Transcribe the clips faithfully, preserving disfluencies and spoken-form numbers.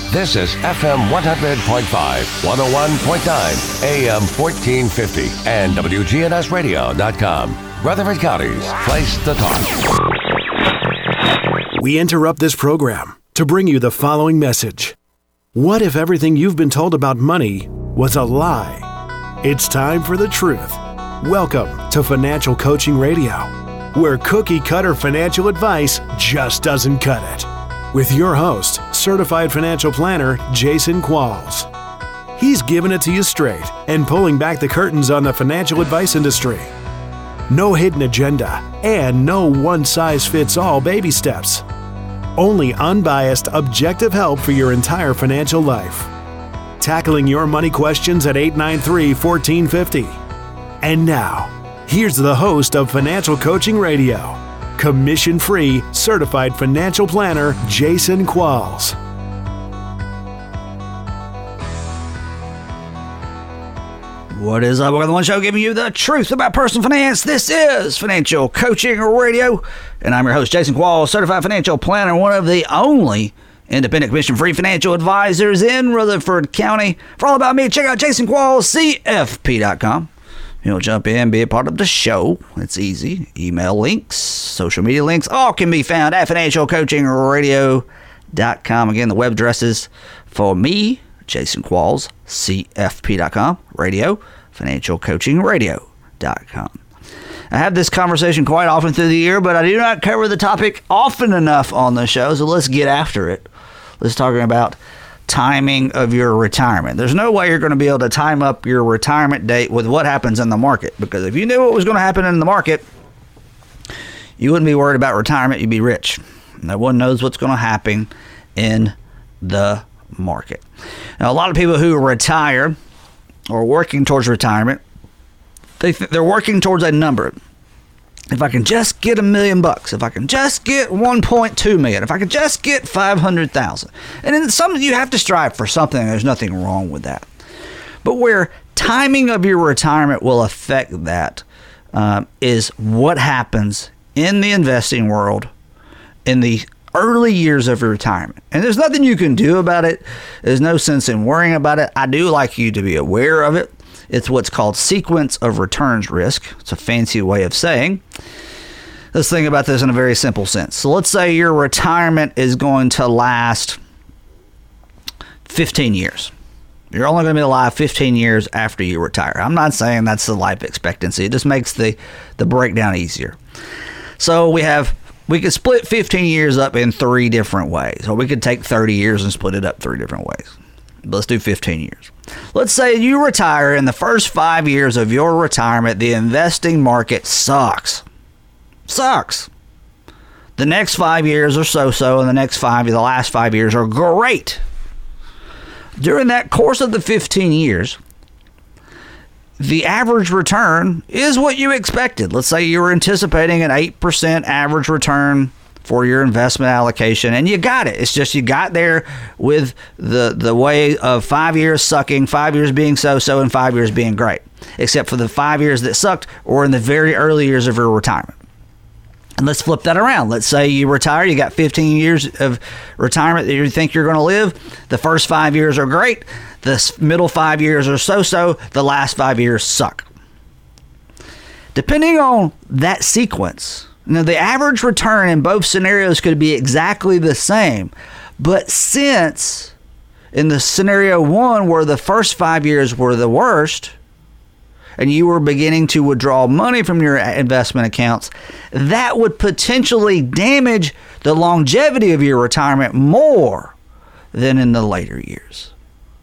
This is F M one hundred point five, one oh one point nine, A M fourteen fifty, and W G N S radio dot com. Rutherford County's place to talk. We interrupt this program to bring you the following message. What if everything you've been told about money was a lie? It's time for the truth. Welcome to Financial Coaching Radio, where cookie-cutter financial advice just doesn't cut it. With your host, certified financial planner, Jason Qualls. He's giving it to you straight and pulling back the curtains on the financial advice industry. No hidden agenda and no one-size-fits-all baby steps. Only unbiased, objective help for your entire financial life. Tackling your money questions at eight nine three, one four five zero. And now, here's the host of Financial Coaching Radio, commission-free, certified financial planner, Jason Qualls. What is up? Welcome to the One Show, giving you the truth about personal finance. This is Financial Coaching Radio, and I'm your host, Jason Qualls, certified financial planner, one of the only independent commission-free financial advisors in Rutherford County. For all about me, check out Jason Qualls C F P dot com. You'll jump in, be a part of the show. It's easy. Email links, social media links, all can be found at financial coaching radio dot com. Again, the web addresses for me, Jason Qualls, C F P dot com, radio, financial coaching radio dot com. I have this conversation quite often through the year, but I do not cover the topic often enough on the show, so let's get after it. Let's talk about timing of your retirement. There's no way you're going to be able to time up your retirement date with what happens in the market, because if you knew what was going to happen in the market, you wouldn't be worried about retirement. You'd be rich. No one knows what's going to happen in the market. Now, a lot of people who retire or working towards retirement, they th- they're working towards a number. If I can just get a million bucks, if I can just get one point two million, if I can just get five hundred thousand. And then some you have to strive for something. There's nothing wrong with that. But where timing of your retirement will affect that um, is what happens in the investing world in the early years of your retirement. And there's nothing you can do about it. There's no sense in worrying about it. I do like you to be aware of it. It's what's called sequence of returns risk. It's a fancy way of saying. Let's think about this in a very simple sense. So let's say your retirement is going to last fifteen years. You're only going to be alive fifteen years after you retire. I'm not saying that's the life expectancy. It just makes the, the breakdown easier. So we have We could split fifteen years up in three different ways, or we could take thirty years and split it up three different ways. Let's do fifteen years. Let's say you retire. In the first five years of your retirement, the investing market sucks. Sucks. The next five years are so-so, and the next five, the last five years are great. During that course of the fifteen years, the average return is what you expected. Let's say you were anticipating an eight percent average return for your investment allocation, and you got it. It's just you got there with the, the way of five years sucking, five years being so-so, and five years being great, except for the five years that sucked or in the very early years of your retirement. And let's flip that around. Let's say you retire, you got fifteen years of retirement that you think you're going to live. The first five years are great. The middle five years are so-so. The last five years suck. Depending on that sequence, now the average return in both scenarios could be exactly the same. But since in the scenario one where the first five years were the worst, and you were beginning to withdraw money from your investment accounts, that would potentially damage the longevity of your retirement more than in the later years.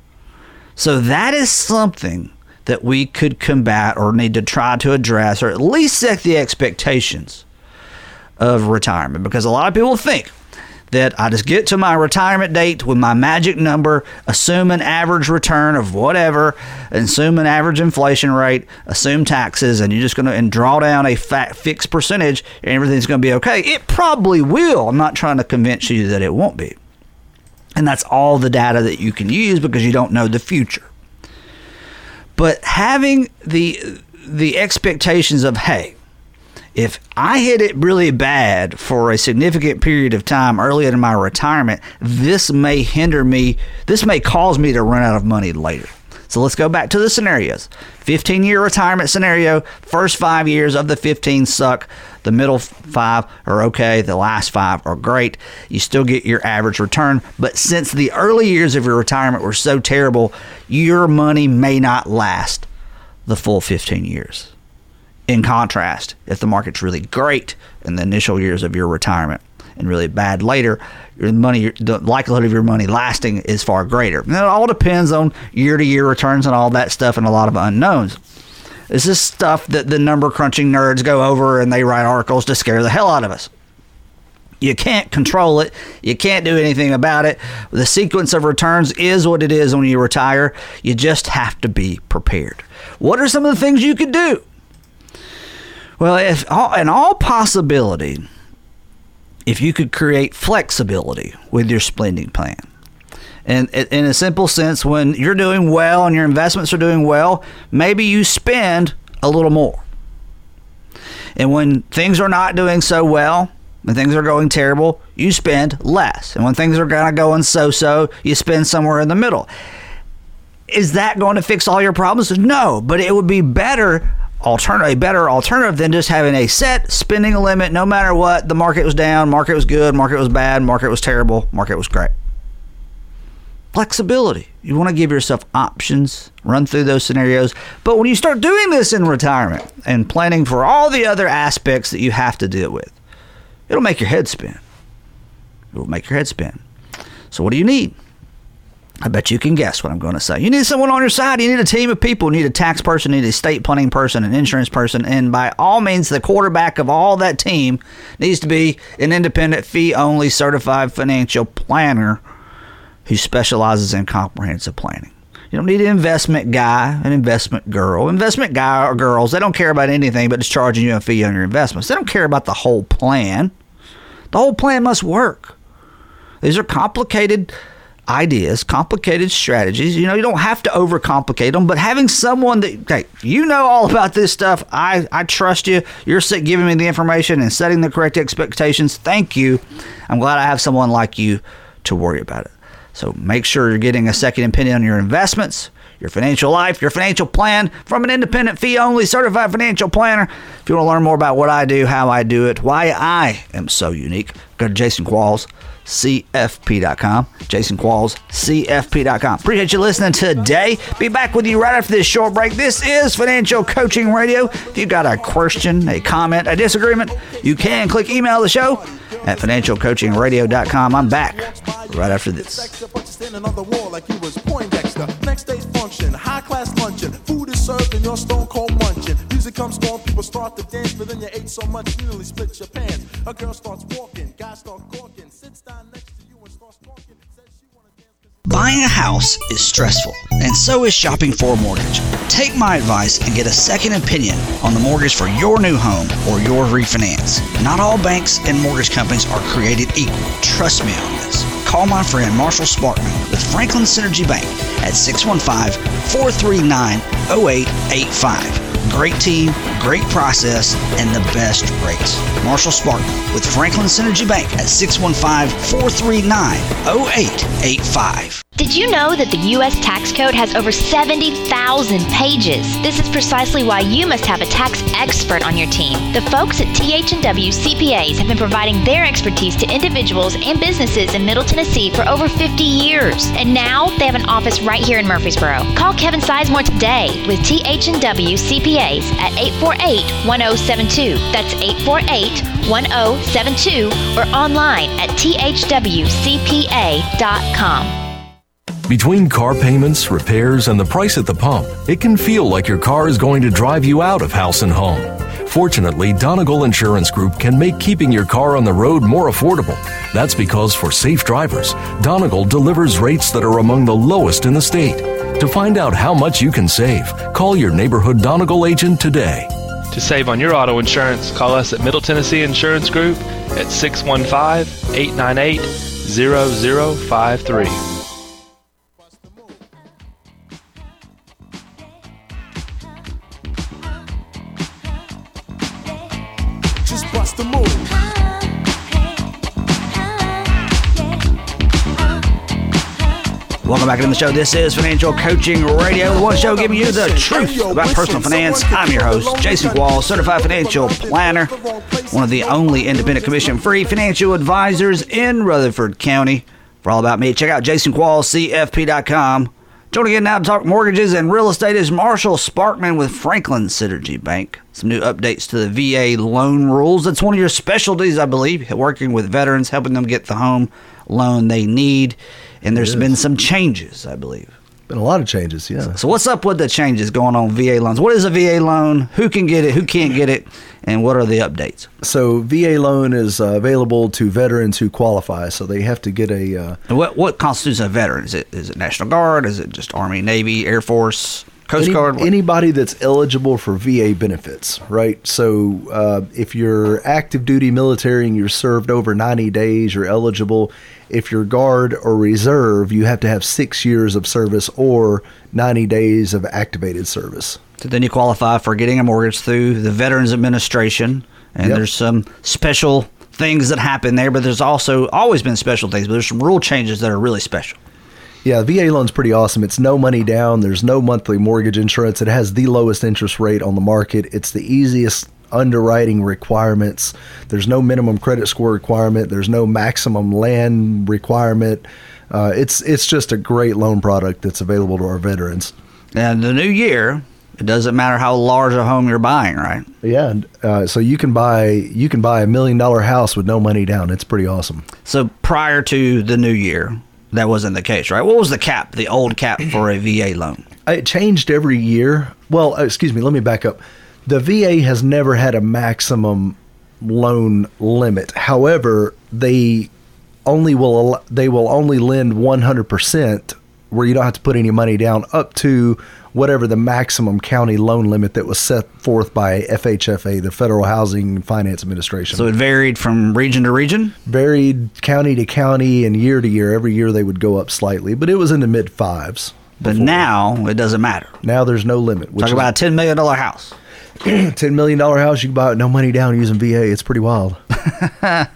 So that is something that we could combat or need to try to address, or at least set the expectations of retirement. Because a lot of people think that I just get to my retirement date with my magic number, assume an average return of whatever, assume an average inflation rate, assume taxes, and you're just going to and draw down a fat fixed percentage, and everything's going to be okay. It probably will. I'm not trying to convince you that it won't be. And that's all the data that you can use because you don't know the future. But having the the expectations of, hey, if I hit it really bad for a significant period of time early in my retirement, this may hinder me, this may cause me to run out of money later. So let's go back to the scenarios. fifteen-year retirement scenario, first five years of the fifteen suck. The middle five are okay. The last five are great. You still get your average return. But since the early years of your retirement were so terrible, your money may not last the full fifteen years. In contrast, if the market's really great in the initial years of your retirement and really bad later, your money, the likelihood of your money lasting is far greater. Now, it all depends on year-to-year returns and all that stuff and a lot of unknowns. This is stuff that the number crunching nerds go over and they write articles to scare the hell out of us. You can't control it. You can't do anything about it. The sequence of returns is what it is when you retire. You just have to be prepared. What are some of the things you could do? Well, if in all possibility, if you could create flexibility with your spending plan. And in a simple sense, when you're doing well and your investments are doing well, maybe you spend a little more. And when things are not doing so well, when things are going terrible, you spend less. And when things are kind of going so-so, you spend somewhere in the middle. Is that going to fix all your problems? No, but it would be better Alternative, a better alternative than just having a set spending limit no matter what. The market was down, market was good, market was bad, market was terrible, market was great. Flexibility. You want to give yourself options, run through those scenarios. But when you start doing this in retirement and planning for all the other aspects that you have to deal with, it'll make your head spin. It'll make your head spin. So what do you need? I bet you can guess what I'm going to say. You need someone on your side. You need a team of people. You need a tax person. You need a estate planning person, an insurance person. And by all means, the quarterback of all that team needs to be an independent, fee-only, certified financial planner who specializes in comprehensive planning. You don't need an investment guy, an investment girl. Investment guy or girls, they don't care about anything but just charging you a fee on your investments. They don't care about the whole plan. The whole plan must work. These are complicated ideas, complicated strategies. You know, you don't have to overcomplicate them, but having someone that, okay, you know all about this stuff. I, I trust you. You're giving me the information and setting the correct expectations. Thank you. I'm glad I have someone like you to worry about it. So make sure you're getting a second opinion on your investments, your financial life, your financial plan from an independent, fee-only, certified financial planner. If you want to learn more about what I do, how I do it, why I am so unique, go to Jason Qualls, C F P dot com. Jason Qualls, C F P dot com. Appreciate you listening today. Be back with you right after this short break. This is Financial Coaching Radio. If you got a question, a comment, a disagreement, you can click email the show at financial coaching radio dot com. I'm back right after this. Next day's function, high class luncheon. Food is served and you're stone cold munching. Music comes on, people start to dance, but then you ate so much you nearly split your pants. A girl starts walking, guys start corking, sits down next to you and starts talking. Says she wanna dance. Buying a house is stressful, and so is shopping for a mortgage. Take my advice and get a second opinion on the mortgage for your new home or your refinance. Not all banks and mortgage companies are created equal. Trust me on this. Call my friend Marshall Sparkman with Franklin Synergy Bank at six one five, four three nine, zero eight eight five. Great team, great process, and the best rates. Marshall Sparkman with Franklin Synergy Bank at six one five, four three nine, zero eight eight five. Did you know that the U S Tax Code has over seventy thousand pages? This is precisely why you must have a tax expert on your team. The folks at T H and W C P As have been providing their expertise to individuals and businesses in Middle Tennessee for over fifty years. And now they have an office right here in Murfreesboro. Call Kevin Sizemore today with T H and W C P As at eight four eight, one zero seven two. That's eight four eight, one zero seven two or online at T H W C P A dot com. Between car payments, repairs, and the price at the pump, it can feel like your car is going to drive you out of house and home. Fortunately, Donegal Insurance Group can make keeping your car on the road more affordable. That's because for safe drivers, Donegal delivers rates that are among the lowest in the state. To find out how much you can save, call your neighborhood Donegal agent today. To save on your auto insurance, call us at Middle Tennessee Insurance Group at six one five, eight nine eight, zero zero five three. Welcome back to the show. This is Financial Coaching Radio, the one show giving you the truth about personal finance. I'm your host, Jason Quall, certified financial planner, one of the only independent commission-free financial advisors in Rutherford County. For all about me, check out jason quall c f p dot com. Joining in now to talk mortgages and real estate is Marshall Sparkman with Franklin Synergy Bank. Some new updates to the V A loan rules. That's one of your specialties, I believe, working with veterans, helping them get the home loan they need. And there's been some changes, I believe. Been a lot of changes, yeah. So what's up with the changes going on V A loans? What is a V A loan? Who can get it? Who can't get it? And what are the updates? So V A loan is uh, available to veterans who qualify. So they have to get a... Uh, and what what constitutes a veteran? Is it is it National Guard? Is it just Army, Navy, Air Force, Coast any, Guard? Anybody that's eligible for V A benefits, right? So uh, if you're active duty military and you're served over ninety days, you're eligible. If you're Guard or Reserve, you have to have six years of service or ninety days of activated service. So then you qualify for getting a mortgage through the Veterans Administration. And Yep. there's some special things that happen there, but there's also always been special things, but there's some rule changes that are really special. Yeah, V A loan's pretty awesome. It's no money down. There's no monthly mortgage insurance. It has the lowest interest rate on the market. It's the easiest underwriting requirements. There's no minimum credit score requirement. There's no maximum land requirement. Uh, it's it's just a great loan product that's available to our veterans. And the new year, it doesn't matter how large a home you're buying, right? Yeah, and, uh, so you can buy you can buy a million dollar house with no money down. It's pretty awesome. So prior to the new year, that wasn't the case, right? What was the cap, the old cap for a V A loan? It changed every year. Well, uh, excuse me, let me back up. The V A has never had a maximum loan limit. However, they only will al- they will only lend one hundred percent where you don't have to put any money down up to whatever the maximum county loan limit that was set forth by F H F A, the Federal Housing Finance Administration. So it varied from region to region? Varied county to county and year to year. Every year they would go up slightly, but it was in the mid fives. But before. now it doesn't matter. Now there's no limit. Which Talk is about a ten million dollars house. ten million dollars house, you can buy it no money down using V A. It's pretty wild. Yep.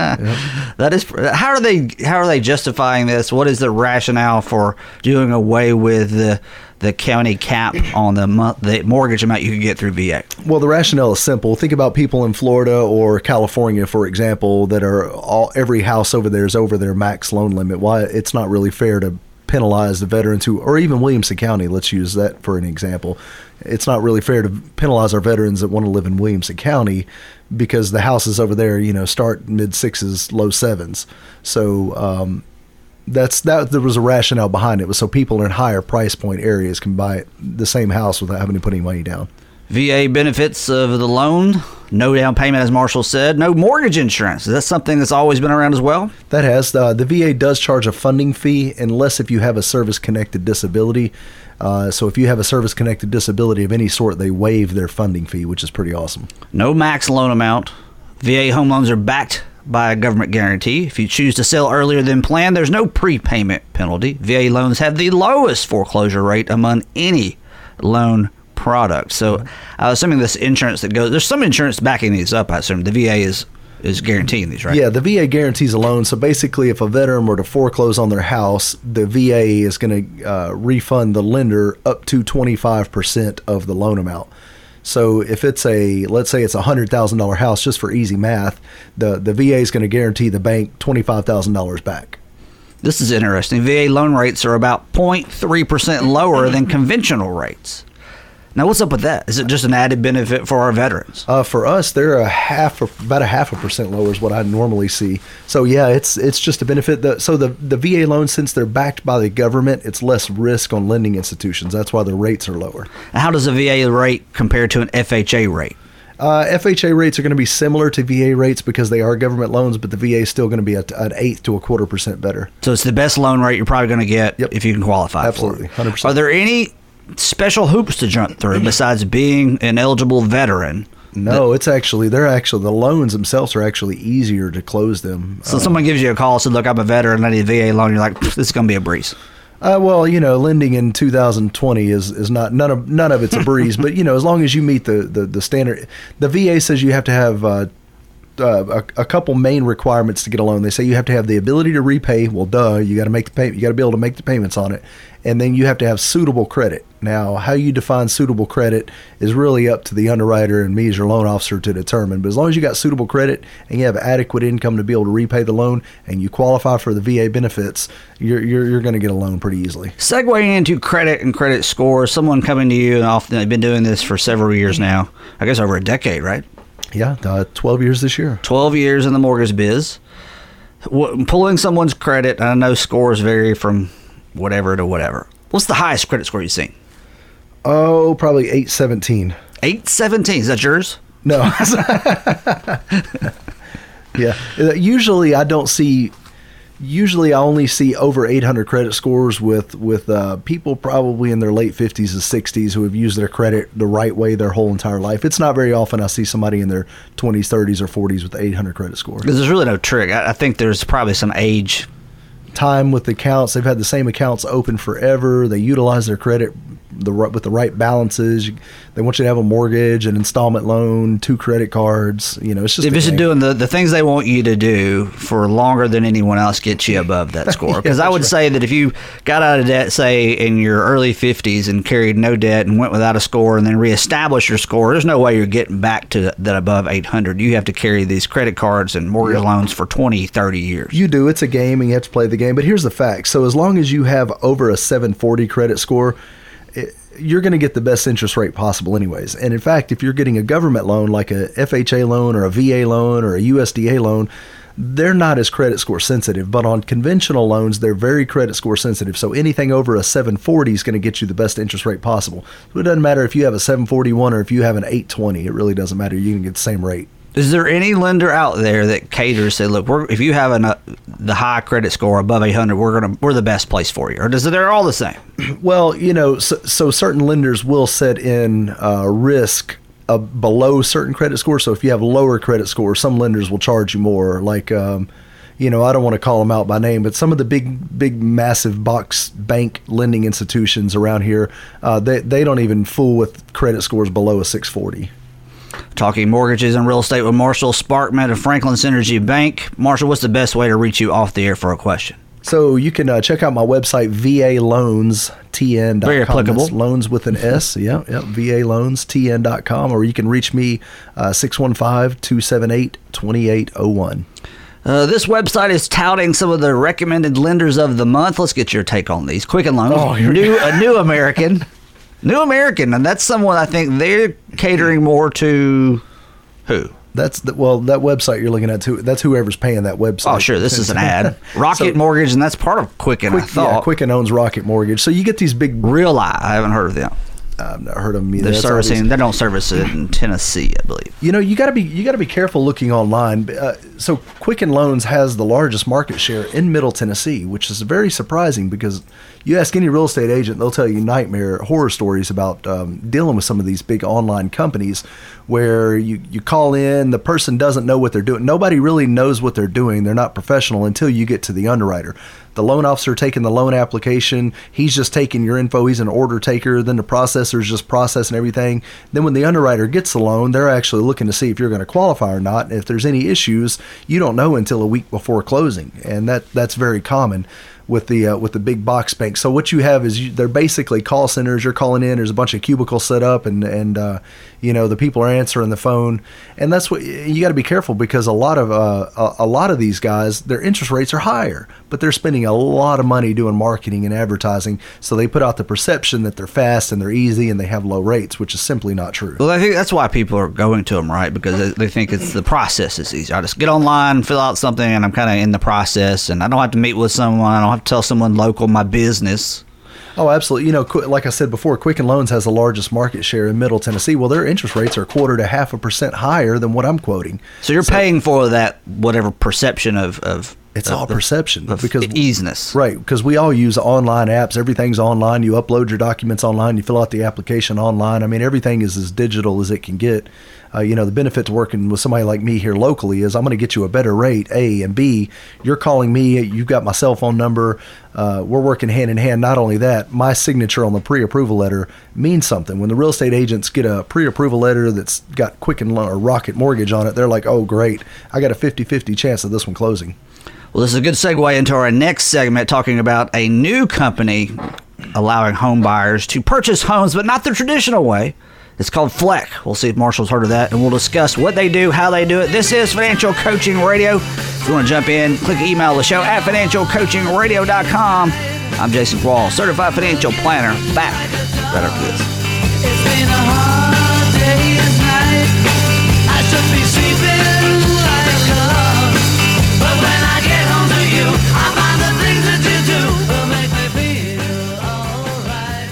That is, how are they how are they justifying this? What is the rationale for doing away with the the county cap on the month, the mortgage amount you can get through V A? Well, the rationale is simple. Think about people in Florida or California, for example, that are all every house over there is over their max loan limit. Why it's not really fair to penalize the veterans who, or even Williamson County, let's use that for an example. It's not really fair to penalize our veterans that want to live in Williamson County because the houses over there, you know, start mid sixes, low sevens. So um, that's that. There was a rationale behind it. It was so people in higher price point areas can buy the same house without having to put any money down. V A benefits of the loan, no down payment, as Marshall said, no mortgage insurance. Is that something that's always been around as well? That has. Uh, the V A does charge a funding fee unless if you have a service-connected disability. Uh, so if you have a service-connected disability of any sort, they waive their funding fee, which is pretty awesome. No max loan amount. V A home loans are backed by a government guarantee. If you choose to sell earlier than planned, there's no prepayment penalty. V A loans have the lowest foreclosure rate among any loan product. So I'm assuming this insurance that goes, there's some insurance backing these up, I assume. The V A is is guaranteeing these, right? Yeah, the V A guarantees a loan. So basically, if a veteran were to foreclose on their house, the V A is going to uh, refund the lender up to twenty-five percent of the loan amount. So if it's a, let's say it's a one hundred thousand dollars house, just for easy math, the, the V A is going to guarantee the bank twenty-five thousand dollars back. This is interesting. V A loan rates are about zero point three percent lower than conventional rates. Now, what's up with that? Is it just an added benefit for our veterans? Uh, for us, they're a half, about a half a percent lower is what I normally see. So yeah, it's it's just a benefit. The, so the the V A loans, since they're backed by the government, it's less risk on lending institutions. That's why the rates are lower. How does a V A rate compare to an F H A rate? Uh, F H A rates are going to be similar to V A rates because they are government loans, but the V A is still going to be a, an eighth to a quarter percent better. So it's the best loan rate you're probably going to get Yep. if you can qualify Absolutely, for it. one hundred percent. Are there any special hoops to jump through besides being an eligible veteran? No, it's actually, they're actually, the loans themselves are actually easier to close them. So Uh, someone gives you a call, said, look, I'm a veteran, I need a V A loan. You're like, this is going to be a breeze. Uh, well, you know, lending in two thousand twenty is, is not, none of none of it's a breeze, but, you know, as long as you meet the, the, the standard, the V A says you have to have uh, uh, a, a couple main requirements to get a loan. They say you have to have the ability to repay. Well, duh, you got to make the pay, you got to be able to make the payments on it, and then you have to have suitable credit. Now, how you define suitable credit is really up to the underwriter and me as your loan officer to determine. But as long as you got suitable credit and you have adequate income to be able to repay the loan and you qualify for the V A benefits, you're you're, you're going to get a loan pretty easily. Segueing into credit and credit scores, someone coming to you, and often they've been doing this for several years now, I guess over a decade, right? Yeah, uh, twelve years this year. twelve years in the mortgage biz. W- pulling someone's credit, I know scores vary from whatever to whatever. What's the highest credit score you've seen? Oh, probably eight seventeen. eight seventeen, is that yours? No. Yeah. Usually I don't see, usually I only see over eight hundred credit scores with, with uh, people probably in their late fifties and sixties who have used their credit the right way their whole entire life. It's not very often I see somebody in their twenties, thirties, or forties with eight hundred credit score. Because there's really no trick. I, I think there's probably some age. Time with the accounts. They've had the same accounts open forever. They utilize their credit the with the right balances. They want you to have a mortgage, an installment loan, two credit cards. You know, it's just if it's doing the, the things they want you to do for longer than anyone else gets you above that score. Because yeah, I would right. say that if you got out of debt, say in your early fifties, and carried no debt and went without a score and then reestablished your score, there's no way you're getting back to that above eight hundred. You have to carry these credit cards and mortgage yeah. loans for twenty, thirty years. You do. It's a game and you have to play the game. But here's the fact. So as long as you have over a seven forty credit score, it, you're going to get the best interest rate possible anyways. And in fact, if you're getting a government loan like a F H A loan or a V A loan or a U S D A loan, they're not as credit score sensitive. But on conventional loans, they're very credit score sensitive. So anything over a seven forty is going to get you the best interest rate possible. So it doesn't matter if you have a seven forty-one or if you have an eight twenty. It really doesn't matter. You can get the same rate. Is there any lender out there that caters, say, look, we're, if you have an, uh, the high credit score above eight hundred, we're gonna we're the best place for you, or does it, they're all the same? Well, you know, so, so certain lenders will set in uh, risk uh, below certain credit scores. So if you have lower credit scores, some lenders will charge you more. Like, um, you know, I don't want to call them out by name, but some of the big, big, massive box bank lending institutions around here, uh, they they don't even fool with credit scores below a six forty. Talking mortgages and real estate with Marshall Sparkman of Franklin Synergy Bank. Marshall, what's the best way to reach you off the air for a question? So you can uh, check out my website, V A loans T N dot com. Very applicable. That's loans with an S. Yeah, yeah, V A loans T N dot com. Or you can reach me, uh, six one five, two seven eight, two eight zero one. Uh, this website is touting some of the recommended lenders of the month. Let's get your take on these. Quicken Loans, oh, new, a new American. New American, and that's someone I think they're catering more to who? That's the, well, that website you're looking at too. That's whoever's paying that website. Oh, sure, this is an ad. Rocket so, Mortgage, and that's part of Quicken. Quick, I thought yeah, Quicken owns Rocket Mortgage, so you get these big. Real Eye, I haven't heard of them. I've not heard of them either. They're That's servicing. always, they don't service it in Tennessee, I believe. You know, you got to be you got to be careful looking online. Uh, so Quicken Loans has the largest market share in Middle Tennessee, which is very surprising because you ask any real estate agent, they'll tell you nightmare horror stories about um, dealing with some of these big online companies where you, you call in, the person doesn't know what they're doing. Nobody really knows what they're doing. They're not professional until you get to the underwriter. The loan officer taking the loan application, he's just taking your info, he's an order taker, then the processor's just processing everything. Then when the underwriter gets the loan, they're actually looking to see if you're going to qualify or not. And if there's any issues, you don't know until a week before closing. And that that's very common with the uh, with the big box banks. So what you have is you, they're basically call centers. You're calling in. There's a bunch of cubicles set up, and and uh, you know the people are answering the phone. And that's what you got to be careful because a lot of uh, a, a lot of these guys, their interest rates are higher, but they're spending a lot of money doing marketing and advertising. So they put out the perception that they're fast and they're easy and they have low rates, which is simply not true. Well, I think that's why people are going to them, right? Because they, they think it's the process is easy. I just get online, fill out something, and I'm kind of in the process, and I don't have to meet with someone. I don't have to tell someone local my business. Oh, absolutely. You know, like I said before, Quicken Loans has the largest market share in Middle Tennessee. Well, their interest rates are a quarter to half a percent higher than what I'm quoting. So you're so, paying for that whatever perception of, of It's of all the, perception of because easiness. Right, because we all use online apps. Everything's online. You upload your documents online. You fill out the application online. I mean, everything is as digital as it can get. Uh, you know, the benefit to working with somebody like me here locally is I'm going to get you a better rate, A, and B, you're calling me, you've got my cell phone number, uh, we're working hand in hand. Not only that, my signature on the pre-approval letter means something. When the real estate agents get a pre-approval letter that's got Quicken or Rocket Mortgage on it, they're like, oh, great, I got a fifty-fifty chance of this one closing. Well, this is a good segue into our next segment, talking about a new company allowing home buyers to purchase homes, but not the traditional way. It's called Fleck. We'll see if Marshall's heard of that, and we'll discuss what they do, how they do it. This is Financial Coaching Radio. If you want to jump in, click email the show at financial coaching radio dot com. I'm Jason Quall, certified financial planner, back right after this. It's been a hard day and night. I should be sleeping like a love. But when I get home to you, I find the things that you do will make me feel alright.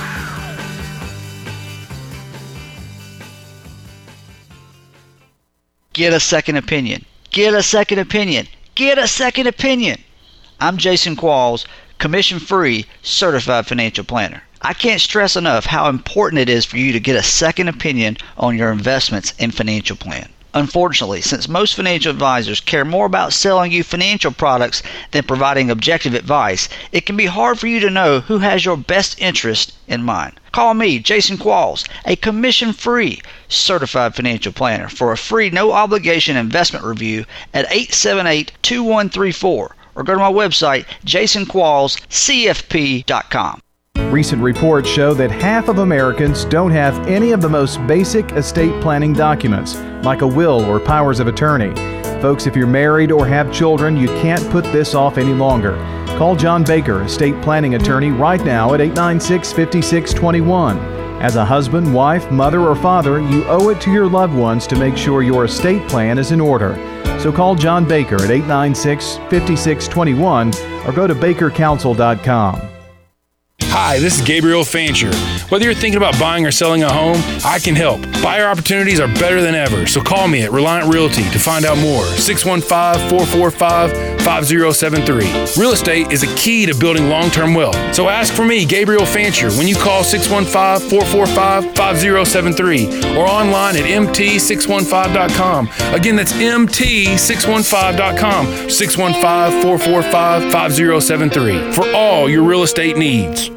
Get a second opinion. Get a second opinion. Get a second opinion. I'm Jason Qualls, commission-free, certified financial planner. I can't stress enough how important it is for you to get a second opinion on your investments and financial plan. Unfortunately, since most financial advisors care more about selling you financial products than providing objective advice, it can be hard for you to know who has your best interest in mind. Call me, Jason Qualls, a commission-free certified financial planner, for a free no-obligation investment review at eight seven eight, two one three four, or go to my website, jason qualls c f p dot com. Recent reports show that half of Americans don't have any of the most basic estate planning documents, like a will or powers of attorney. Folks, if you're married or have children, you can't put this off any longer. Call John Baker, estate planning attorney, right now at eight nine six, five six two one. As a husband, wife, mother, or father, you owe it to your loved ones to make sure your estate plan is in order. So call John Baker at eight nine six, five six two one or go to baker counsel dot com. Hi, this is Gabriel Fancher. Whether you're thinking about buying or selling a home, I can help. Buyer opportunities are better than ever, so call me at Reliant Realty to find out more. six one five, four four five, five zero seven three. Real estate is a key to building long-term wealth, so ask for me, Gabriel Fancher, when you call six one five, four four five, five zero seven three or online at m t six one five dot com. Again, that's m t six one five dot com, six one five, four four five, five zero seven three for all your real estate needs.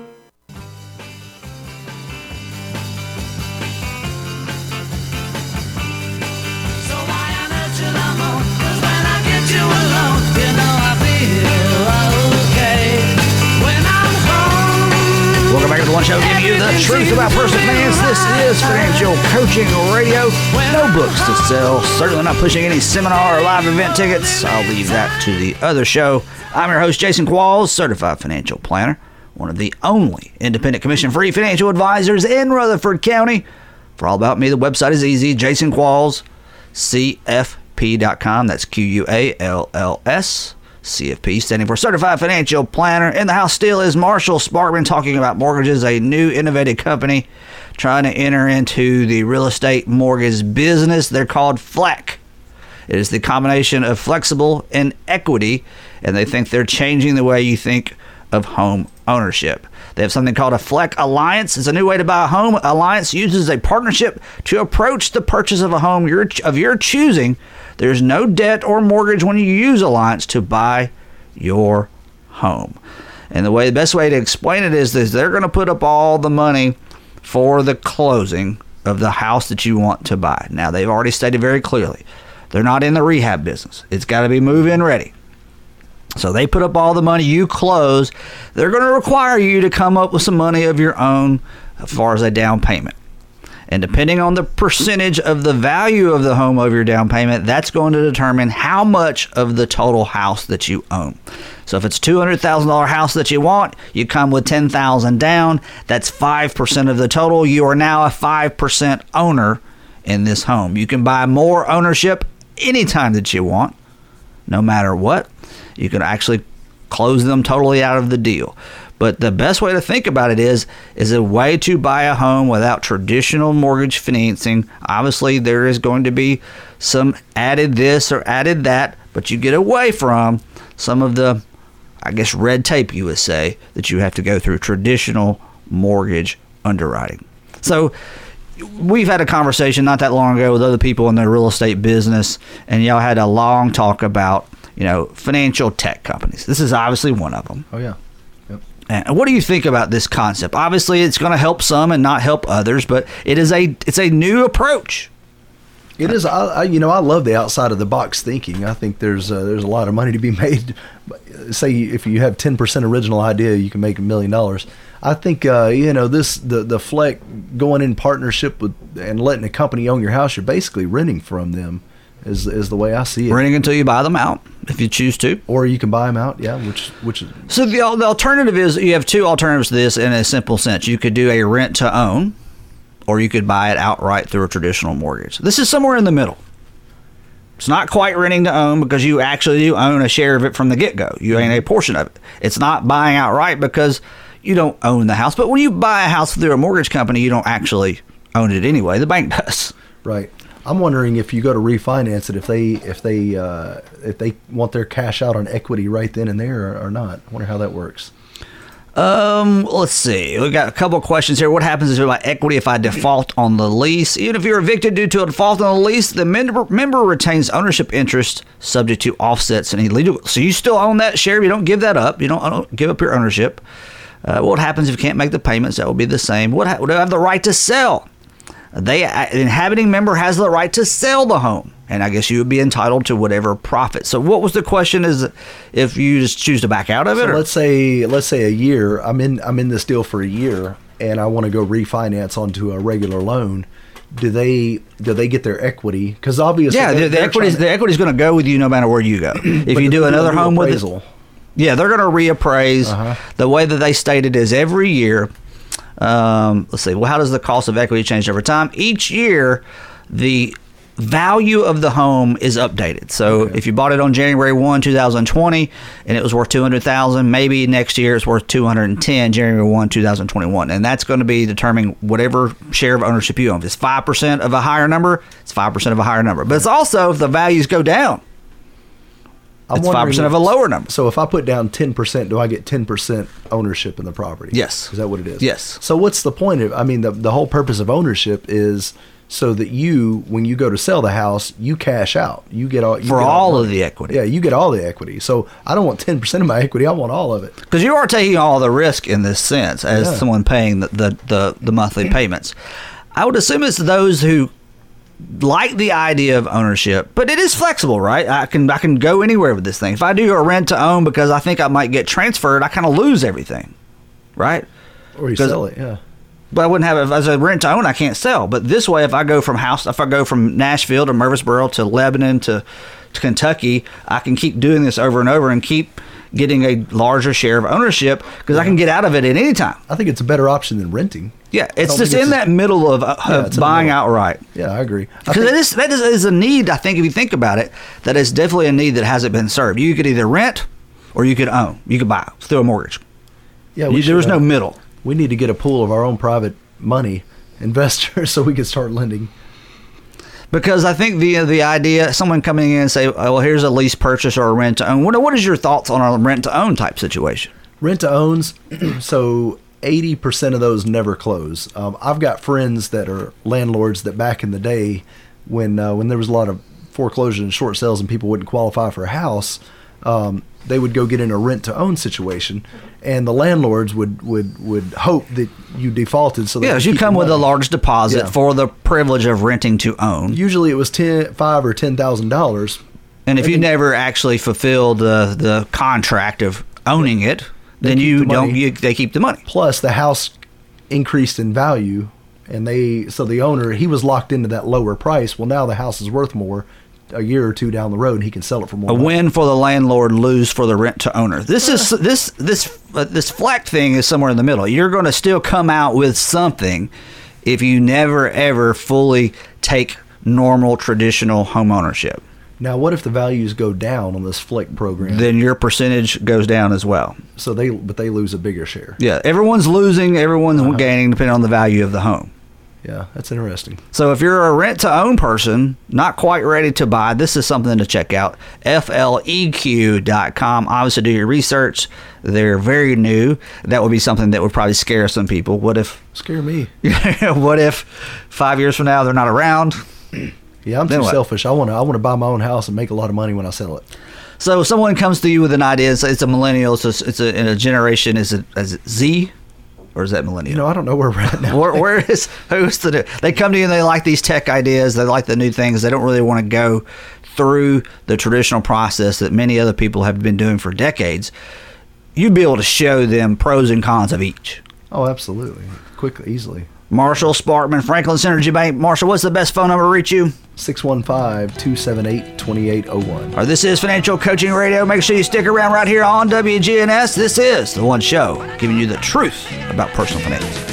One show giving you the truth about personal finance. This is Financial Coaching Radio. No books to sell. Certainly not pushing any seminar or live event tickets. I'll leave that to the other show. I'm your host, Jason Qualls, certified financial planner, one of the only independent commission-free financial advisors in Rutherford County. For all about me, the website is easy, jason qualls c f p dot com. That's Q U A L L S. C F P, standing for Certified Financial Planner. In the house still is Marshall Sparkman, talking about mortgages, a new innovative company trying to enter into the real estate mortgage business. They're called Fleck. It is the combination of flexible and equity, and they think they're changing the way you think of home ownership. They have something called a Fleck Alliance. It's a new way to buy a home. Alliance uses a partnership to approach the purchase of a home your, of your choosing. There's no debt or mortgage when you use Alliance to buy your home. And the way, the best way to explain it is this: they're going to put up all the money for the closing of the house that you want to buy. Now, they've already stated very clearly, they're not in the rehab business. It's got to be move-in ready. So they put up all the money, you close. They're going to require you to come up with some money of your own as far as a down payment. And depending on the percentage of the value of the home of your down payment, that's going to determine how much of the total house that you own. So if it's a two hundred thousand dollars house that you want, you come with ten thousand dollars down. That's five percent of the total. You are now a five percent owner in this home. You can buy more ownership anytime that you want, no matter what. You can actually close them totally out of the deal. But the best way to think about it is, is a way to buy a home without traditional mortgage financing. Obviously, there is going to be some added this or added that, but you get away from some of the, I guess, red tape, you would say, that you have to go through traditional mortgage underwriting. So we've had a conversation not that long ago with other people in the real estate business, and y'all had a long talk about, you know, financial tech companies. This is obviously one of them. Oh, yeah. And what do you think about this concept? Obviously, it's going to help some and not help others, but it is a it's a new approach. It is. I, I you know I love the outside of the box thinking. I think there's uh, there's a lot of money to be made. Say if you have ten percent original idea, you can make a million dollars. I think uh, you know this the the F L E C going in partnership with and letting a company own your house. You're basically renting from them. Is is the way I see it. Renting until you buy them out, if you choose to. Or you can buy them out, yeah, which which is... So the, the alternative is, you have two alternatives to this in a simple sense. You could do a rent to own, or you could buy it outright through a traditional mortgage. This is somewhere in the middle. It's not quite renting to own because you actually do own a share of it from the get-go. You own a portion of it. It's not buying outright because you don't own the house. But when you buy a house through a mortgage company, you don't actually own it anyway. The bank does. Right. I'm wondering if you go to refinance it, if they if they uh, if they want their cash out on equity right then and there or, or not. I wonder how that works. Um, let's see. We got a couple of questions here. What happens if my equity if I default on the lease? Even if you're evicted due to a default on the lease, the member member retains ownership interest subject to offsets and illegal. So you still own that share. You don't give that up. You don't, don't give up your ownership. Uh, what happens if you can't make the payments? That will be the same. What ha- do I have the right to sell? They, an inhabiting member has the right to sell the home, and I guess you would be entitled to whatever profit. So, what was the question? Is if you just choose to back out of it? So or? let's say, let's say a year. I'm in, I'm in this deal for a year, and I want to go refinance onto a regular loan. Do they, do they get their equity? Because obviously, yeah, the, the equity, the equity is going to go with you no matter where you go. If you do another home with it, yeah, they're going to reappraise. Uh-huh. The way that they state it is every year. Um, let's see. Well, how does the cost of equity change over time? Each year, the value of the home is updated. So okay. If you bought it on January first, twenty twenty, and it was worth two hundred thousand dollars, maybe next year it's worth two hundred ten, January first, twenty twenty-one. And that's going to be determining whatever share of ownership you own. If it's five percent of a higher number, it's five percent of a higher number. But it's also if the values go down. I'm it's five percent of a lower number. So if I put down ten percent, do I get ten percent ownership in the property? Yes. Is that what it is? Yes. So what's the point of, I mean, the, the whole purpose of ownership is so that you, when you go to sell the house, you cash out. You get all you For get all, all of the equity. Yeah, you get all the equity. So I don't want ten percent of my equity. I want all of it. Because you are taking all the risk in this sense as yeah. someone paying the, the, the, the monthly payments. I would assume it's those who like the idea of ownership, but it is flexible, right? I can I can go anywhere with this thing. If I do a rent to own because I think I might get transferred, I kind of lose everything, right? Or you sell it, yeah. But I wouldn't have, if I was a rent to own, I can't sell. But this way, if I go from house, if I go from Nashville to Murfreesboro to Lebanon to, to Kentucky, I can keep doing this over and over and keep getting a larger share of ownership because yeah. I can get out of it at any time. I think it's a better option than renting. Yeah, it's just in that middle of, uh, yeah, of buying outright. Yeah, I agree. Because that is, that is, is a need, I think, if you think about it, that is definitely a need that hasn't been served. You could either rent or you could own. You could buy through a mortgage. Yeah, you, there was no middle. We need to get a pool of our own private money investors so we can start lending. Because I think the the idea, someone coming in and say, oh, well, here's a lease purchase or a rent to own. What, what is your thoughts on a rent to own type situation? Rent to owns, so eighty percent of those never close. Um, I've got friends that are landlords that back in the day when uh, when there was a lot of foreclosures and short sales and people wouldn't qualify for a house, um, they would go get in a rent to own situation, and the landlords would, would, would hope that you defaulted. So yeah, you come with a large deposit yeah. for the privilege of renting to own. Usually it was ten, five or ten thousand dollars. And if and you then, never actually fulfilled the the contract of owning it, then you the don't. You, they keep the money. Plus, the house increased in value, and they so the owner he was locked into that lower price. Well, now the house is worth more. A year or two down the road, and he can sell it for more. A money. Win for the landlord, lose for the rent to owner. This is this this uh, this F L E C thing is somewhere in the middle. You're going to still come out with something if you never ever fully take normal traditional home ownership. Now, what if the values go down on this Flick program? Then your percentage goes down as well. So they, but they lose a bigger share. Yeah, everyone's losing, everyone's uh-huh. gaining, depending on the value of the home. Yeah, that's interesting. So if you're a rent-to-own person, not quite ready to buy, this is something to check out. F L E Q dot com. Obviously, do your research. They're very new. That would be something that would probably scare some people. What if... Scare me. What if five years from now they're not around? Yeah, I'm Then too what? selfish. I want to I want to buy my own house and make a lot of money when I sell it. So if someone comes to you with an idea, it's, it's a millennial, it's a, it's a, in a generation, is it, is it Z? Or is that millennial? You know, I don't know where we're at now. where, where is, who's the, they come to you and they like these tech ideas, they like the new things, they don't really want to go through the traditional process that many other people have been doing for decades. You'd be able to show them pros and cons of each. Oh, absolutely. Quickly, easily. Marshall Sparkman, Franklin Synergy Bank. Marshall, what's the best phone number to reach you? six one five, two seven eight, two eight zero one. Or this is Financial Coaching Radio. Make sure you stick around right here on W G N S. This is the one show giving you the truth about personal finance.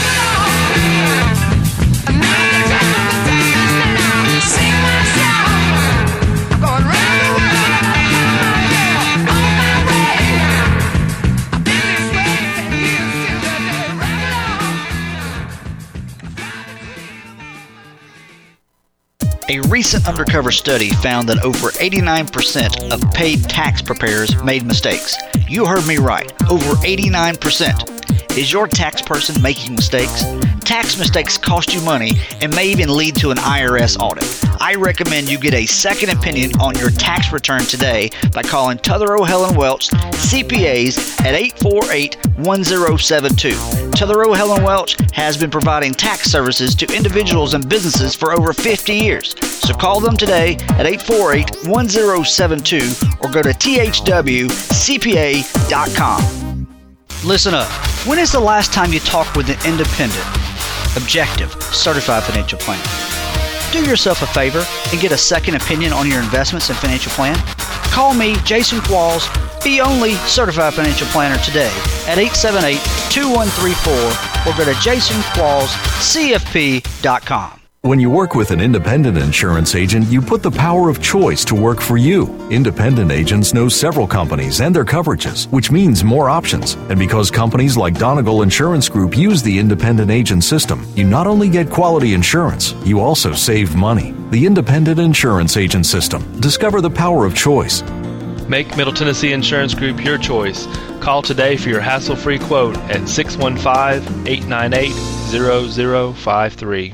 A recent undercover study found that over eighty-nine percent of paid tax preparers made mistakes. You heard me right, over eighty-nine percent. Is your tax person making mistakes? Tax mistakes cost you money and may even lead to an I R S audit. I recommend you get a second opinion on your tax return today by calling Tuthero Helen Welch C P As at eight four eight, one zero seven two. Tuthero Helen Welch has been providing tax services to individuals and businesses for over fifty years. So call them today at eight four eight, one zero seven two or go to T H W C P A dot com. Listen up. When is the last time you talked with an independent, objective, certified financial planner? Do yourself a favor and get a second opinion on your investments and financial plan. Call me, Jason Qualls, the only certified financial planner today at eight seven eight, two one three four or go to Jason Qualls C F P dot com. When you work with an independent insurance agent, you put the power of choice to work for you. Independent agents know several companies and their coverages, which means more options. And because companies like Donegal Insurance Group use the independent agent system, you not only get quality insurance, you also save money. The independent insurance agent system. Discover the power of choice. Make Middle Tennessee Insurance Group your choice. Call today for your hassle-free quote at six one five, eight nine eight, zero zero five three.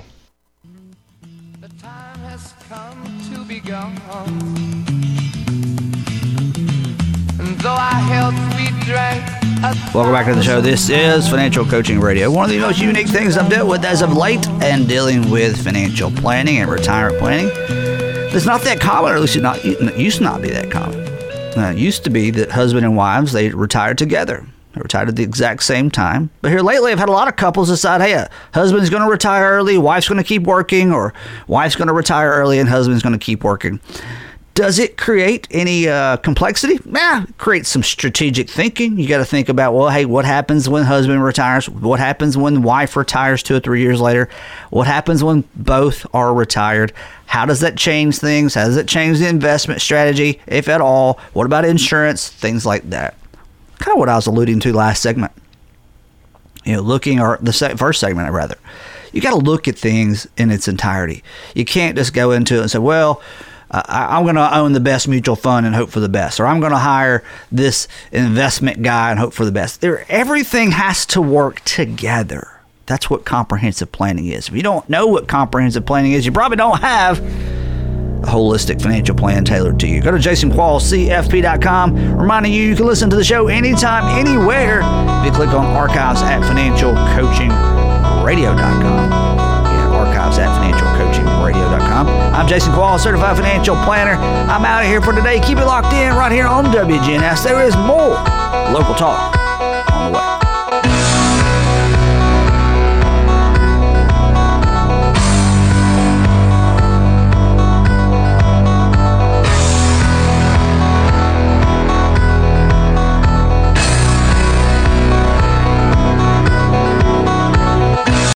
Welcome back to the show. This is Financial Coaching Radio. One of the most unique things I've dealt with as of late and dealing with financial planning and retirement planning. It's not that common, or at least it, not, it used to not be that common. Uh, it used to be that husband and wives, they retired together. They retired at the exact same time. But here lately, I've had a lot of couples decide, hey, uh, husband's going to retire early, wife's going to keep working, or wife's going to retire early and husband's going to keep working. Does it create any uh, complexity? Yeah, it creates some strategic thinking. You got to think about, well, hey, what happens when husband retires? What happens when wife retires two or three years later? What happens when both are retired? How does that change things? How does it change the investment strategy, if at all? What about insurance? Things like that. Kind of what I was alluding to last segment. You know, looking, or the se- first segment, rather. You got to look at things in its entirety. You can't just go into it and say, well, Uh, I, I'm going to own the best mutual fund and hope for the best, or I'm going to hire this investment guy and hope for the best. There, everything has to work together. That's what comprehensive planning is. If you don't know what comprehensive planning is, you probably don't have a holistic financial plan tailored to you. Go to Jason Qualls C F P dot com. Reminding you, you can listen to the show anytime, anywhere. If you click on archives at financial coaching radio dot com. Archives at financial coaching radio dot com. I'm Jason Qualls, certified financial planner. I'm out of here for today. Keep it locked in right here on W G N S. There is more local talk on the way.